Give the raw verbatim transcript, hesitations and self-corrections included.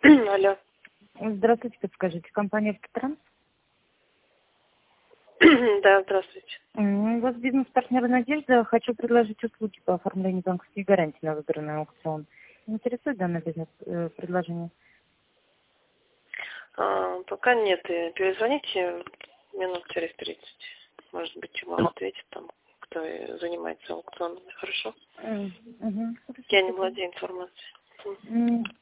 Алло. Здравствуйте, подскажите, компания «Автотранс»? Да, здравствуйте. У вас бизнес-партнер «Надежда». Хочу предложить услуги по оформлению банковских гарантий на выбранный аукцион. Интересует данное бизнес-предложение? А, пока нет. И перезвоните минут через тридцать. Может быть, вам ответит там, кто занимается аукционами. Хорошо? Угу. Я не владею информацией.